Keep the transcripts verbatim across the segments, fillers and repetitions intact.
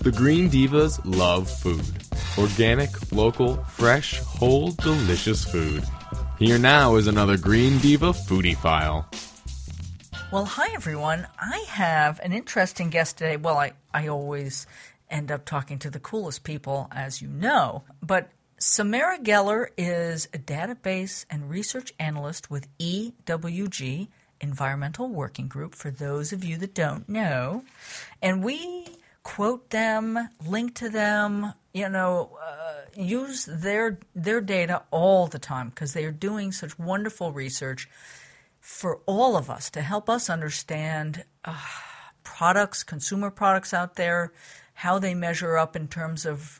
The Green Divas love food. Organic, local, fresh, whole, delicious food. Here now is another Green Diva Foodie File. Well, hi everyone. I have an interesting guest today. Well, I, I always end up talking to the coolest people, as you know. But Samara Geller is a database and research analyst with E W G, Environmental Working Group, for those of you that don't know. And we quote them, link to them, you know, uh, use their their data all the time because they are doing such wonderful research for all of us to help us understand uh, products, consumer products out there, how they measure up in terms of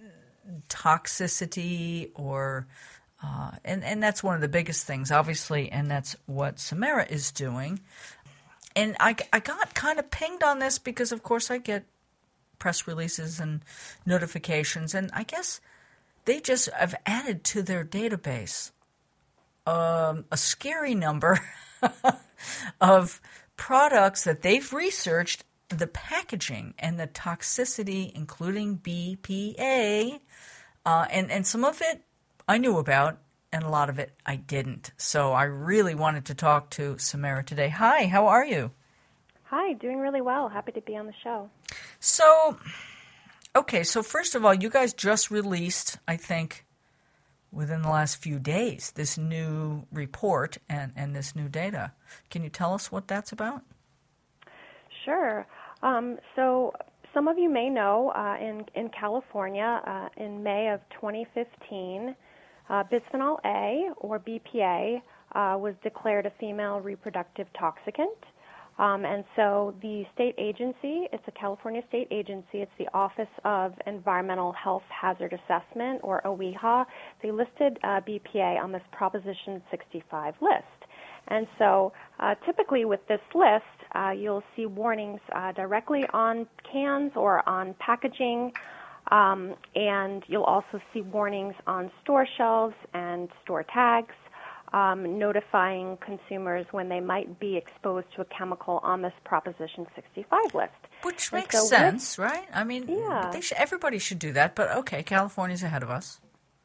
toxicity or uh, and, and that's one of the biggest things, obviously, and that's what Samara is doing. And I, I got kind of pinged on this because, of course, I get press releases and notifications, and I guess they just have added to their database um, a scary number of products that they've researched, the packaging and the toxicity, including B P A, uh, and, and some of it I knew about, and a lot of it I didn't. So I really wanted to talk to Samara today. Hi, how are you? Hi, doing really well. Happy to be on the show. So, okay, so first of all, you guys just released, I think, within the last few days, this new report and, and this new data. Can you tell us what that's about? Sure. Um, so some of you may know uh, in, in California, uh, in May of twenty fifteen, uh, bisphenol A, or B P A, uh, was declared a female reproductive toxicant. Um, and so the state agency, it's a California state agency, it's the Office of Environmental Health Hazard Assessment, or O E H A. They listed uh, B P A on this Proposition sixty-five list. And so uh, typically with this list, uh, you'll see warnings uh, directly on cans or on packaging, um, and you'll also see warnings on store shelves and store tags. Um, notifying consumers when they might be exposed to a chemical on this Proposition sixty-five list. Which makes so sense, right? I mean, yeah. they should, everybody should do that, but okay, California's ahead of us.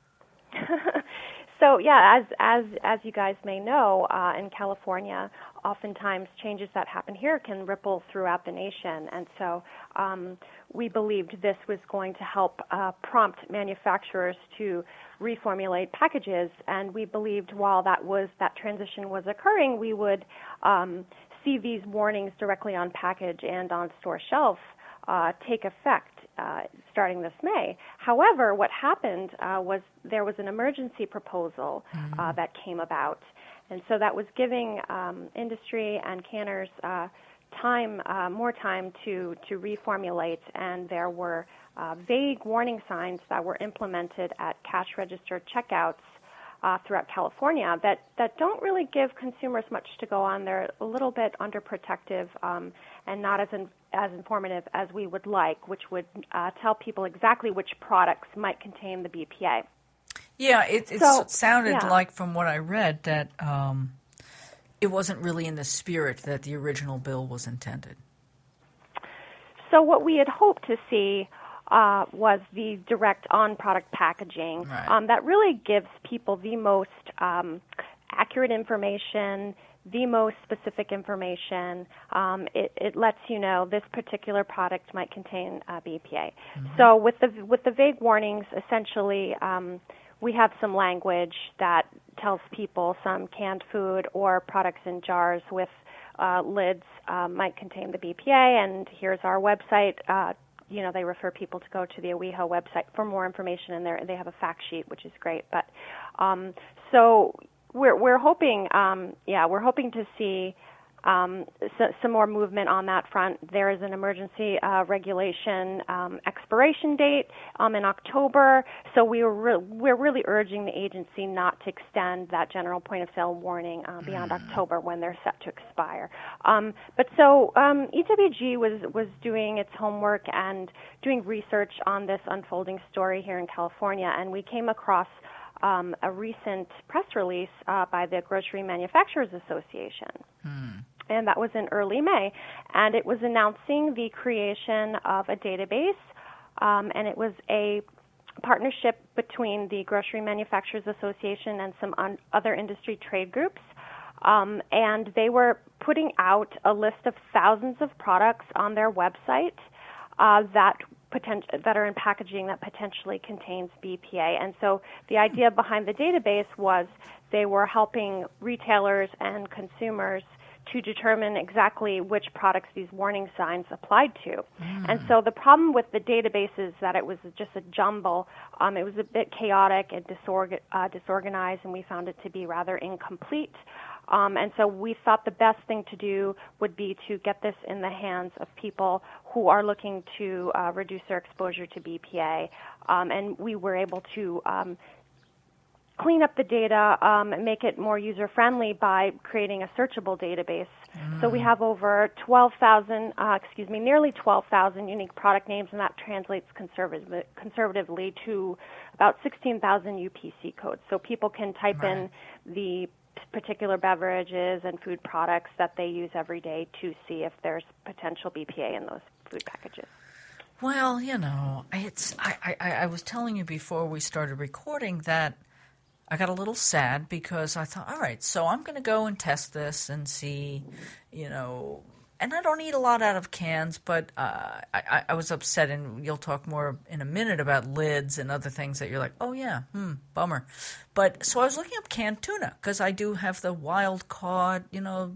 So, yeah, as as as you guys may know, uh, in California, oftentimes changes that happen here can ripple throughout the nation. And so um, we believed this was going to help uh, prompt manufacturers to reformulate packages. And we believed while that was that transition was occurring, we would um, see these warnings directly on package and on store shelf uh, take effect uh, starting this May. However, what happened uh, was there was an emergency proposal mm-hmm. uh, that came about. And so that was giving um, industry and canners uh, time, uh, more time to, to reformulate, and there were uh, vague warning signs that were implemented at cash register checkouts uh, throughout California that, that don't really give consumers much to go on. They're a little bit underprotective um, and not as in, as informative as we would like, which would uh, tell people exactly which products might contain the B P A. Yeah, it, it so, sounded yeah. like, from what I read, that um, it wasn't really in the spirit that the original bill was intended. So what we had hoped to see uh, was the direct on-product packaging right. um, that really gives people the most um, accurate information, the most specific information. Um, it, it lets you know this particular product might contain uh, B P A. Mm-hmm. So with the with the vague warnings, essentially, um, we have some language that tells people some canned food or products in jars with uh, lids uh, might contain the B P A, and here's our website. Uh, you know, they refer people to go to the O E H A website for more information, and there they have a fact sheet, which is great. But um, so we're we're hoping, um, yeah, we're hoping to see Um, so, some more movement on that front. There is an emergency uh, regulation um, expiration date um, in October, so we were re- we're really urging the agency not to extend that general point-of-sale warning uh, beyond mm. October when they're set to expire. Um, but so um, E W G was, was doing its homework and doing research on this unfolding story here in California, and we came across um, a recent press release uh, by the Grocery Manufacturers Association. Mm. And that was in early May, and it was announcing the creation of a database um, and it was a partnership between the Grocery Manufacturers Association and some un- other industry trade groups. Um, and they were putting out a list of thousands of products on their website uh, that potent- that are in packaging that potentially contains B P A. And so the idea behind the database was they were helping retailers and consumers to determine exactly which products these warning signs applied to. Mm. And so the problem with the database is that it was just a jumble. Um, it was a bit chaotic and disorg- uh, disorganized, and we found it to be rather incomplete. Um, and so we thought the best thing to do would be to get this in the hands of people who are looking to uh, reduce their exposure to B P A. Um, and we were able to um, clean up the data um, and make it more user-friendly by creating a searchable database. Mm. So we have over twelve thousand, uh, excuse me, nearly twelve thousand unique product names, and that translates conservative, conservatively to about sixteen thousand U P C codes. So people can type right. in the particular beverages and food products that they use every day to see if there's potential B P A in those food packages. Well, you know, it's I, I, I was telling you before we started recording that I got a little sad because I thought, all right, so I'm going to go and test this and see, you know, and I don't eat a lot out of cans, but uh, I, I was upset, and you'll talk more in a minute about lids and other things that you're like, oh, yeah, hmm, bummer. But so I was looking up canned tuna because I do have the wild caught, you know,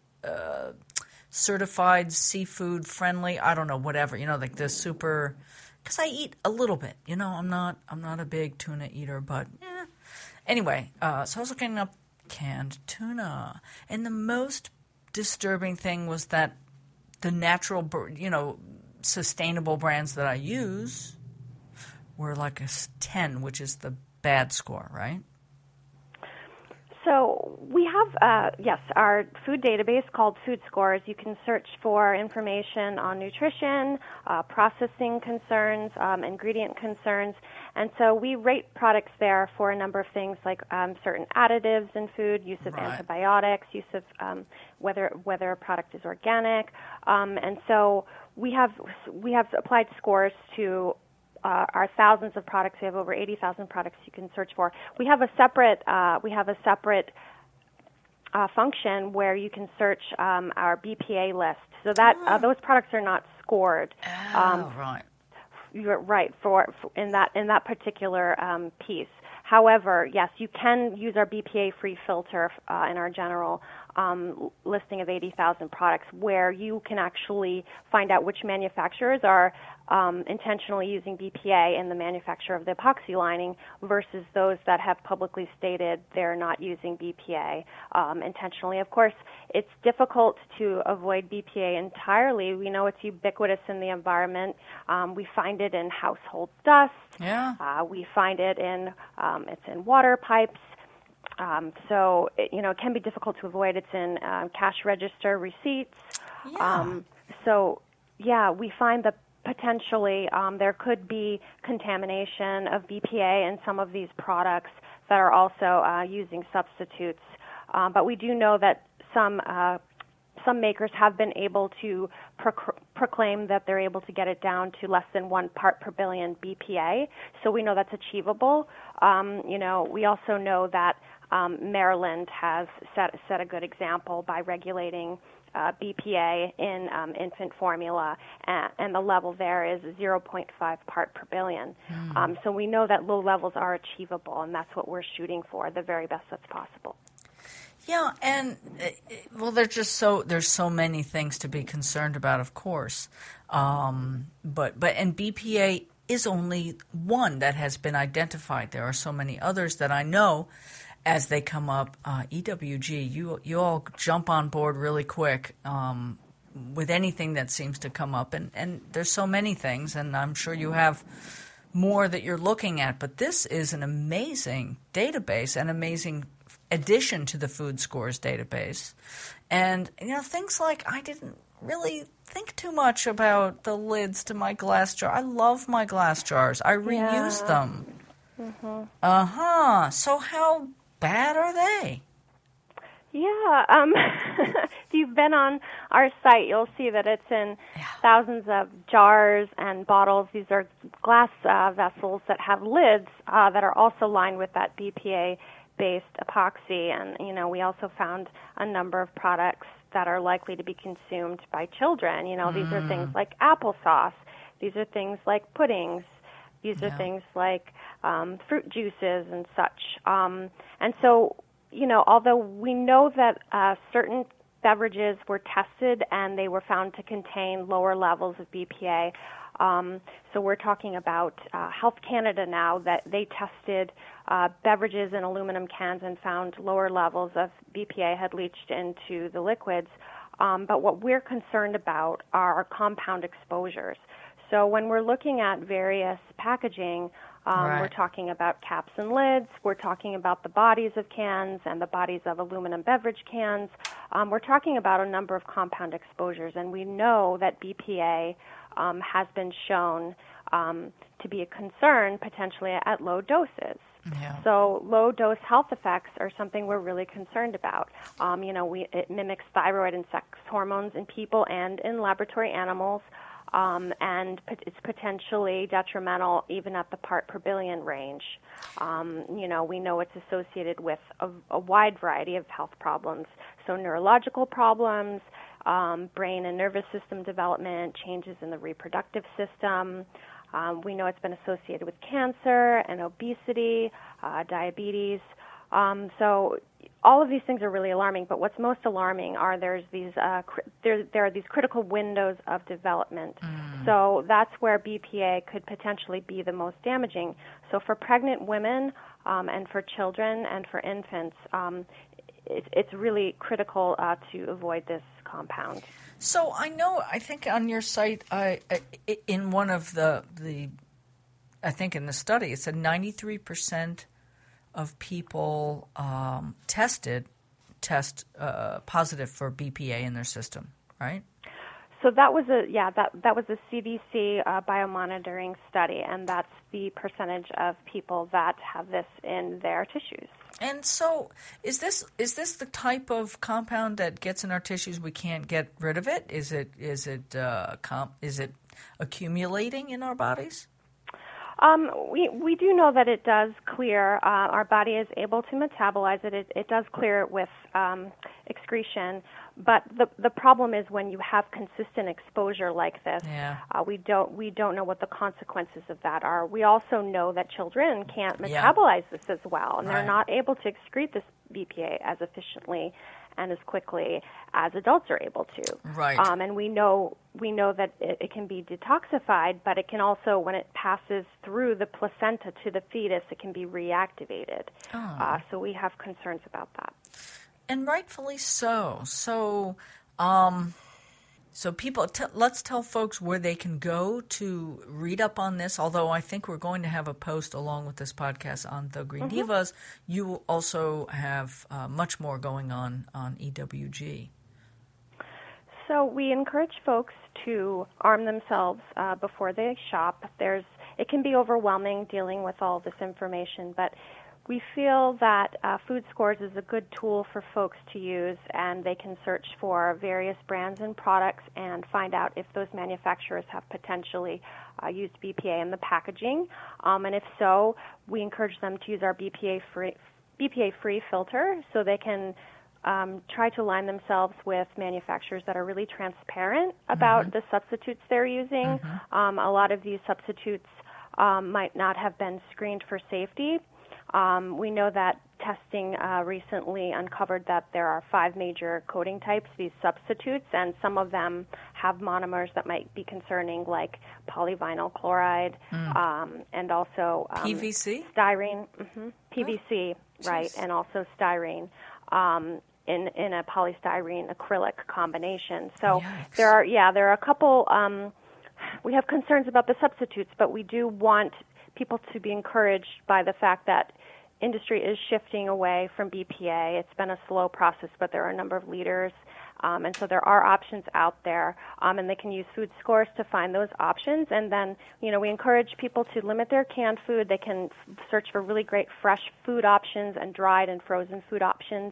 uh, certified seafood friendly, I don't know, whatever, you know, like the super, because I eat a little bit, you know, I'm not, I'm not a big tuna eater, but eh. Anyway, uh, so I was looking up canned tuna, and the most disturbing thing was that the natural, you know, sustainable brands that I use were like a ten, which is the bad score, right? So we have, uh, yes, our food database called Food Scores. You can search for information on nutrition, uh, processing concerns, um, ingredient concerns. And so we rate products there for a number of things like um, certain additives in food, use of right. antibiotics, use of um, whether whether a product is organic. Um, and so we have we have applied scores to Uh, our thousands of products. We have over eighty thousand products you can search for. We have a separate uh, we have a separate uh, function where you can search um, our B P A list. So that oh. uh, those products are not scored. Oh, um, right. You're right for, for in that in that particular um, piece. However, yes, you can use our B P A-free filter uh, in our general um, listing of eighty thousand products, where you can actually find out which manufacturers are um, intentionally using B P A in the manufacture of the epoxy lining versus those that have publicly stated they're not using B P A um, intentionally. Of course, it's difficult to avoid B P A entirely. We know it's ubiquitous in the environment. Um, we find it in household dust. Yeah. Uh, we find it in um, it's in water pipes. Um, so it, you know, it can be difficult to avoid. It's in uh, cash register receipts. Yeah. Um, so yeah, we find that potentially um, there could be contamination of B P A in some of these products that are also uh, using substitutes. Um, but we do know that some uh, some makers have been able to proc- proclaim that they're able to get it down to less than one part per billion B P A. So we know that's achievable. Um, you know, we also know that um, Maryland has set set a good example by regulating uh, B P A in um, infant formula, and, and the level there is zero point five part per billion. Mm. Um, so we know that low levels are achievable, and that's what we're shooting for, the very best that's possible. Yeah, and uh, well, there's just so there's so many things to be concerned about, of course. Um, but but and B P A is only one that has been identified. There are so many others that I know as they come up. Uh, E W G, you you all jump on board really quick um, with anything that seems to come up, and and there's so many things, and I'm sure you have more that you're looking at. But this is an amazing database, an amazing addition to the Food Scores database. And, you know, things like I didn't really think too much about the lids to my glass jar. I love my glass jars. I reuse yeah. them. Mm-hmm. Uh-huh. So how bad are they? Yeah, um, if you've been on our site, you'll see that it's in yeah. thousands of jars and bottles. These are glass uh, vessels that have lids uh, that are also lined with that B P A-based epoxy. And, you know, we also found a number of products that are likely to be consumed by children. You know, mm. these are things like applesauce. These are things like puddings. These yeah. are things like um, fruit juices and such. Um, and so... You know, although we know that uh, certain beverages were tested and they were found to contain lower levels of B P A, um, so we're talking about uh, Health Canada now that they tested uh, beverages in aluminum cans and found lower levels of B P A had leached into the liquids. Um, but what we're concerned about are compound exposures. So when we're looking at various packaging, Um, right. we're talking about caps and lids. We're talking about the bodies of cans and the bodies of aluminum beverage cans. Um, we're talking about a number of compound exposures, and we know that B P A um, has been shown um, to be a concern potentially at low doses. Yeah. So low-dose health effects are something we're really concerned about. Um, you know, we, it mimics thyroid and sex hormones in people and in laboratory animals. Um, and it's potentially detrimental even at the part per billion range. Um, you know, we know it's associated with a, a wide variety of health problems. So neurological problems, um, brain and nervous system development, changes in the reproductive system. Um, we know it's been associated with cancer and obesity, uh, diabetes. Um, so all of these things are really alarming, but what's most alarming are there's these uh, cr- there, there are these critical windows of development. Mm. So that's where B P A could potentially be the most damaging. So for pregnant women um, and for children and for infants, um, it, it's really critical uh, to avoid this compound. So I know, I think on your site, I, in one of the, the, I think in the study, it said ninety-three percent of people um, tested test uh, positive for B P A in their system, right? So that was a yeah that that was a C D C uh, biomonitoring study, and that's the percentage of people that have this in their tissues. And so, is this is this the type of compound that gets in our tissues? We can't get rid of it. Is it is it uh, comp, is it accumulating in our bodies? Um, we we do know that it does clear. Uh, our body is able to metabolize it. It, it does clear it with um, excretion. But the the problem is when you have consistent exposure like this, yeah. uh, we don't we don't know what the consequences of that are. We also know that children can't metabolize yeah. this as well, and right. they're not able to excrete this B P A as efficiently and as quickly as adults are able to. Right. Um, and we know we know that it, it can be detoxified, but it can also, when it passes through the placenta to the fetus, it can be reactivated. Oh. Uh, so we have concerns about that. And rightfully so. So, um, so people, t- let's tell folks where they can go to read up on this. Although I think we're going to have a post along with this podcast on the Green mm-hmm. Divas. You also have uh, much more going on on E W G. So we encourage folks to arm themselves uh, before they shop. There's, it can be overwhelming dealing with all this information, but we feel that uh, Food Scores is a good tool for folks to use, and they can search for various brands and products and find out if those manufacturers have potentially uh, used B P A in the packaging. Um, and if so, we encourage them to use our B P A-free B P A-free filter so they can um, try to align themselves with manufacturers that are really transparent about mm-hmm. the substitutes they're using. Mm-hmm. Um, a lot of these substitutes um, might not have been screened for safety. Um, we know that testing uh, recently uncovered that there are five major coating types, these substitutes, and some of them have monomers that might be concerning, like polyvinyl chloride mm. um, and also um, P V C? Styrene, mm-hmm, P V C, oh, right, and also styrene. Um, in in a polystyrene acrylic combination. So Yikes. there are yeah there are a couple. Um, we have concerns about the substitutes, but we do want people to be encouraged by the fact that industry is shifting away from B P A. It's been a slow process, but there are a number of leaders, um, and so there are options out there, um, and they can use Food Scores to find those options. And then, you know, we encourage people to limit their canned food. They can f- search for really great fresh food options and dried and frozen food options.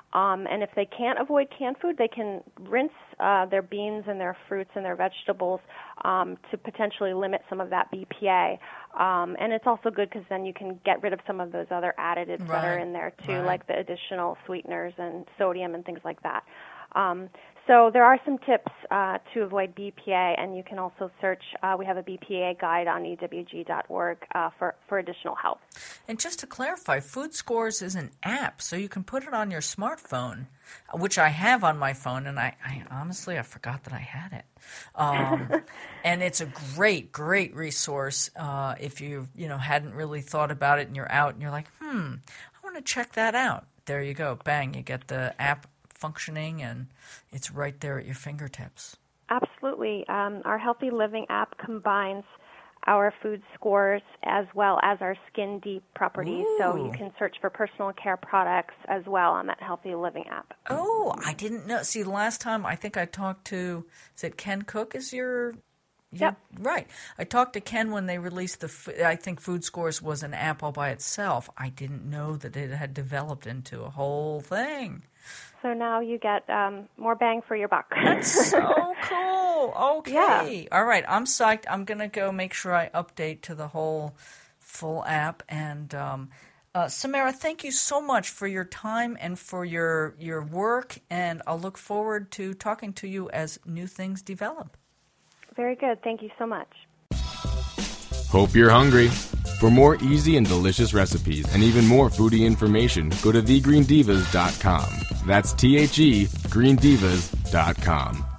Um, and if they can't avoid canned food, they can rinse uh, their beans and their fruits and their vegetables um, to potentially limit some of that B P A. Um, and it's also good because then you can get rid of some of those other additives right. that are in there too, right. like the additional sweeteners and sodium and things like that. Um, so there are some tips uh, to avoid B P A, and you can also search. Uh, we have a B P A guide on E W G dot org uh, for, for additional help. And just to clarify, Food Scores is an app, so you can put it on your smartphone, which I have on my phone, and I, I honestly, I forgot that I had it. Um, and it's a great, great resource uh, if you, you know, hadn't really thought about it and you're out and you're like, hmm, I want to check that out. There you go. Bang, you get the app functioning, and it's right there at your fingertips. Absolutely. Um, our Healthy Living app combines our food scores as well as our skin deep properties. Ooh. So you can search for personal care products as well on that Healthy Living app. Oh, I didn't know. See, last time I think I talked to, is it Ken Cook is your... Yep. Right. I talked to Ken when they released the, I think Food Scores was an app all by itself. I didn't know that it had developed into a whole thing. So now you get um, more bang for your buck. That's so cool. Okay. Yeah. All right. I'm psyched. I'm going to go make sure I update to the whole full app. And um, uh, Samara, thank you so much for your time and for your your work. And I'll look forward to talking to you as new things develop. Very good. Thank you so much. Hope you're hungry. For more easy and delicious recipes and even more foodie information, go to the green divas dot com. That's T H E green divas dot com.